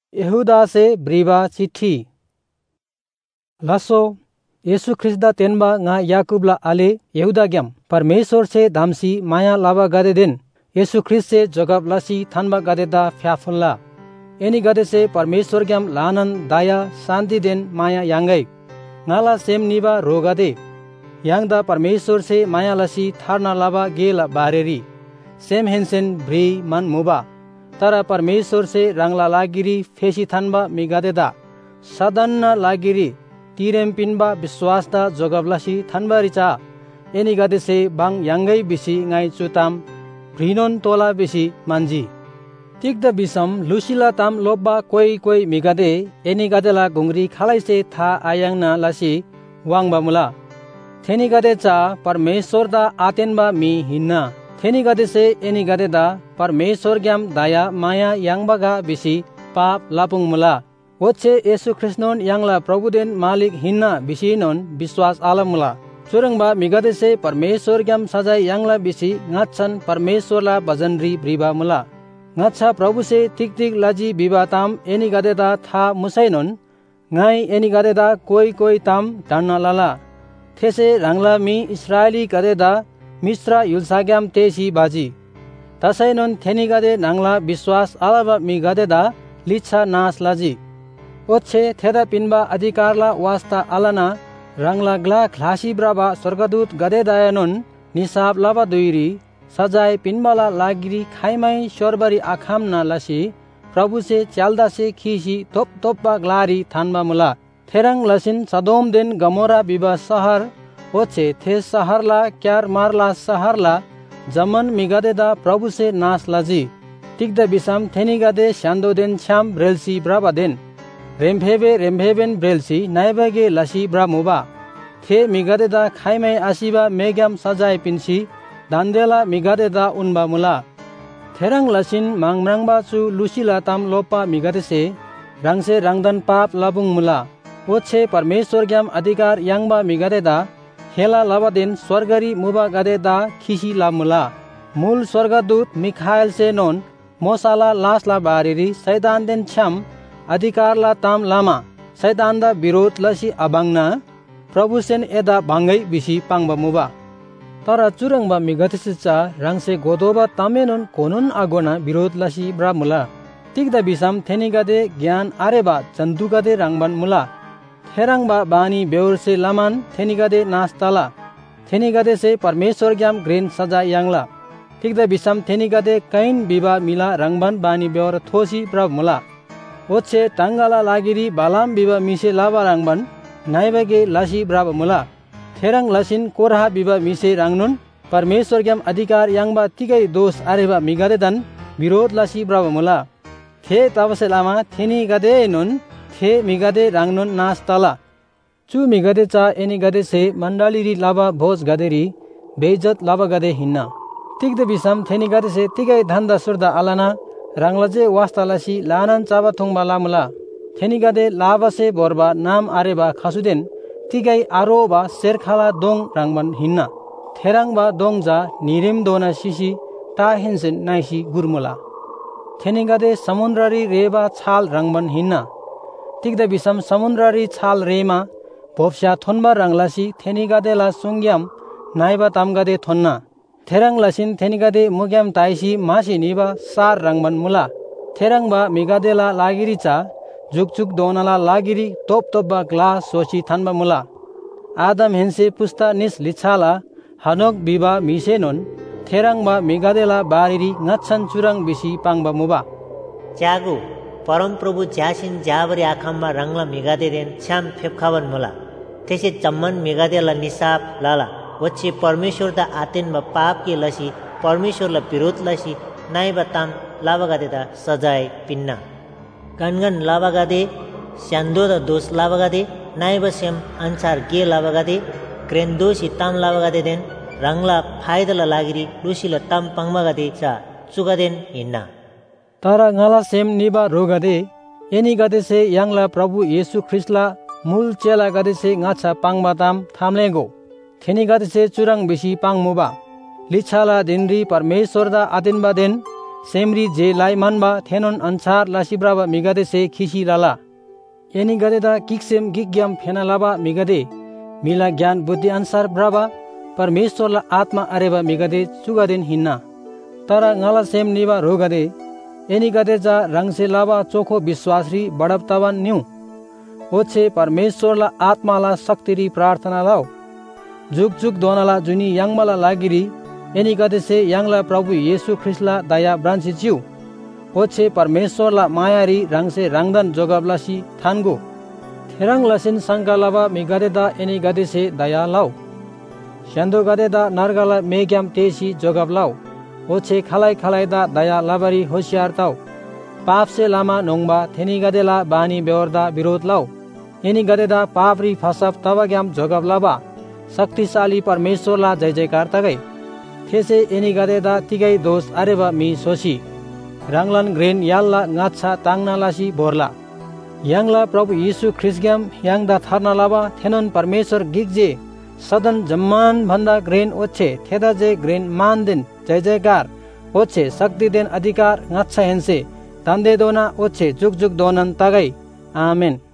यहूदा से ब्रीबा चिट्ठी लसो यीशु ख्रिस्दा तेनबा nga याकूबला आले यहूदा ग्याम परमेश्वर से धामसी माया लावा गदे दिन यीशु ख्रिस्त से जगब लसी थानबा गदे दा फ्याफुल्ला एनी गदे से परमेश्वर ग्याम लानन दाया शांति दिन माया यांगै ngala सेम निबा रोगदे यांगदा परमेश्वर से माया लसी थारना लावा गेला बारेरी सेम हेंसेन ब्री मन मुबा तारा परमेश्वर से रंगला लागिरी फेसी थानबा मिगादेदा सदन्ना लागिरी तीरेम पिनबा विश्वास दा जोगबलासी थानबा रिचा एनी गदे से बांग यांगै बिसी ngai चुताम भ्रिनोन तोला बिसी मांजी तिक द बिसम लुसिला ताम लोब्बा कोई मिगादे एनी गदेला गुंगरी खालाई से था आयांगना लासी वांगबा मुला थेनी गदे चा परमेश्वर दा आतेनबा मी हिन्ना थेनी गदे से एनी गदे दा परमेश्वर ग्याम दाया माया यांगबागा बिसी पाप लापुंग मुला वोचे येसु ख्रिस्नोन यांगला प्रभुदेन मालिक हिन्ना बिसी नोन विश्वास आलम मुला चुरंगबा मिगदे से परमेश्वर ग्याम सजाय यांगला बिसी ngachan परमेश्वरला भजनरी ब्रीबा मुला ngaccha प्रभु से तिक लाजी बिबा ताम एनी गदे दा था मुसैनोन ngai एनी गदे दा कोई ताम दाना लाला थेसे रंगला मी इस्राएली गदे दा मिश्रा युलसाग्याम तेसी बाजी तसैनोन थेनी गदे नांगला विश्वास आलाबा मी गदे दा लिच्छा नास लाजी ओच्छे थेदा पिनबा अधिकारला वास्ता आलाना रंगला ग्ला खलासी ब्राबा स्वर्गदूत गदे दायनोन निसाब लाबा दुइरी सजाय पिनबाला लागिरी खाइमाई शोरबारी आखाम ना लासी प्रभु से च्यालदा से खीसी तोप्पा ग्लारी थानबा मुला थेरंग लसिन सदोम दिन गमोरा बिबा शहर ओछे थे शहरला क्यार मारला शहरला जमन मिगादेदा प्रभु से नास लाजी तिक्द बिसाम थेनी गदे शांदो दिन छाम ब्रेलसी ब्राबा दिन रेम्भेबेन ब्रेलसी नाइबागे लसी ब्रामुबा थे मिगादेदा खाइमाई आसीबा मेग्याम सजाय पिनसी दान्देला मिगादेदा उनबा मुला थेरंग लसिन मांगमरांबा चु लुसिला ताम लोपा मिगादेसे रंगसे रंगदन पाप लाबुंग मुला ओछे परमेश्वर ग्याम अधिकार यांगबा मिगादेदा हेला लाबादेन स्वर्गरी मुबा गदेदा खिसी लामुला मूल स्वर्गदूत मिखाएल से नोन मोसाला लासला बारेरी सैतान देन छम अधिकार ला ताम लामा सैतान दा विरोध लसी अबांगना प्रभु सेन एदा भांगै बिसी पांगबा मुबा तर चुरंगबा मिगतसिचा रंगसे गोदोबा तामेनोन कोनोन आगोना विरोध लसी ब्रा मुला तिक्दा बिसाम थेनी गदे ज्ञान आरेबा चंदु गदे रंगबन मुला थेरंगबा बानी बेउर से लामान थेनी गदे नास्ताला थेनी गदे से परमेश्वर ग्याम ग्रेन सजा यांगला तिक्दा बिसाम थेनी गदे कैन बिबा मिला रंगबन बानी बेउर थोसी ब्रा मुला ओछे टांगाला लागिरी बालाम बिबा मिसे लाबा रंगबन नाइबागे लासी ब्राब मुला थेरंग लसिन कोरहा बिबा मिसे रंगनुन परमेश्वर ग्याम अधिकार यांगबा तिगै दोष आरेबा मिगादेदन विरोध लासी ब्राब मुला थे तबसे लामा थेनी गदे नुन थे मिगादे रंगनुन नास तला चु मिगादे चा एनी गदे से मंडलीरी लाबा भोज गदेरी बेइज्जत लाबा गदे हिन्ना तिग्दे बिसम थेनी गदे से तिगै धन्दा सुरदा आलाना रंगलाजे वास्तालासी लानन चाबा थुंगबा लामुला थेनी गदे लाबा से बोरबा नाम आरेबा खासुदेन तिगै आरोबा शेरखाला दोंग रंगबन हिन्ना थेरंगबा दोंगजा निरिम दोना सिसी ता हिंसेन नाइसी गुरमुला थेनी गदे समुद्ररी रेबा छाल रंगबन हिन्ना तिग्दा बिसम समुद्ररी छाल रेमा भोप्स्या थोनबा रंगलासी थेनी गदेला सुंग्याम नाइबा ताम गदे थोन्ना थेरंग लसिन थेनी गदे मुग्याम ताइसी मासी निबा सार रंगबन मुला थेरंगबा मिगादेला लागिरीचा जुक दोनाला लागिरी तोपबा ग्लास सोची थानबा मुला आदम हेन्से पुस्ता निस लिछाला हनोक बिबा मिसेनोन थेरंगबा मिगादेला बारिरी ngachan चुरंग बिसी पांगबा मुबा चागु परम प्रभु ज्यासिन जाबरी आखामबा रंगला मिगादेदेन छाम फेपखावन मुला तेसे चम्मन मिगादेला निसाब लाला वच्चे परमेश्वर दा आतेन बा पाप के लसी परमेश्वर ला विरोध लसी नाइबा ताम लाबगादेदा सजाय पिन्ना गनगन लाबगादे स्यांदो दा दोष लाबगादे नाइबा सेम अंसार गे लाबगादे क्रेंदोसी ताम लाबगादे देन रंगला फायदला लागिरी लुसिला ताम पांगमागादे चा चुगादेन हिन्ना तारा ngala सेम निबा रोगदे एनी गदे से यांगला प्रभु येशु ख्रिस्टला मूल चेला गदे से ngaccha पांगबाताम थामलेगो थेनी गदे से चुरंग बिसी पांगमुबा लिछाला दिनरी परमेश्वर दा आदिनबा देन सेमरी जे लाई मानबा थेनन अंसार लासिब्राबा मिगादे से खिसी लाला एनी गदे दा किक्सेम गिग्याम फेना लाबा मिगादे मिला ज्ञान बुद्धि अनुसार ब्राबा परमेश्वरला आत्मा अरेबा मिगादे चुगादेन हिन्ना तर ngala सेम निबा रोगदे एनी गदे जा रंगसे लाबा चोखो विश्वासरी बडबतावन न्यू ओछे परमेश्वरला आत्माला शक्तिरी प्रार्थना लाओ जुग जुग दोनाला जुनी यांगमाला लागिरी एनी गदे से यांगला प्रभु येशु ख्रिस्टला दया ब्रांसी जिउ ओछे परमेश्वरला मायारी रंगसे रंगदन जोगबलासी थानगो थेरंग लसिन संगालाबा मिगादे दा एनी गदे से दया लाओ शंदो गदे दा नरगाला मेग्याम तेसी जोगब लाओ ओछे खालाई खालाई दा दया लाबारी होशियार ताओ पाप से लामा नोंगबा थेनी गदेला बानी बेवरदा विरोध लाओ एनी गदेदा पापरी फसब तबग्याम जोगब लाबा शक्तिशाली परमेश्वरला जय जयकार तगै थेसे एनी गदेदा तिगै दोष अरेबा मी सोसी रंगलन ग्रेन याल्ला ngacha तांगना लासी बोरला यांगला प्रभु यीशु ख्रिस्टग्याम यांगदा थर्ना लाबा थेनन परमेश्वर गिगजे सदन जम्मान भन्दा ग्रेन ओछे थेदा जे ग्रेन मान दिन जय जयकार ओछे शक्ति देन अधिकार ngacha हेन्से तंदे दोना ओछे जुग जुग दोनन तगै आमेन।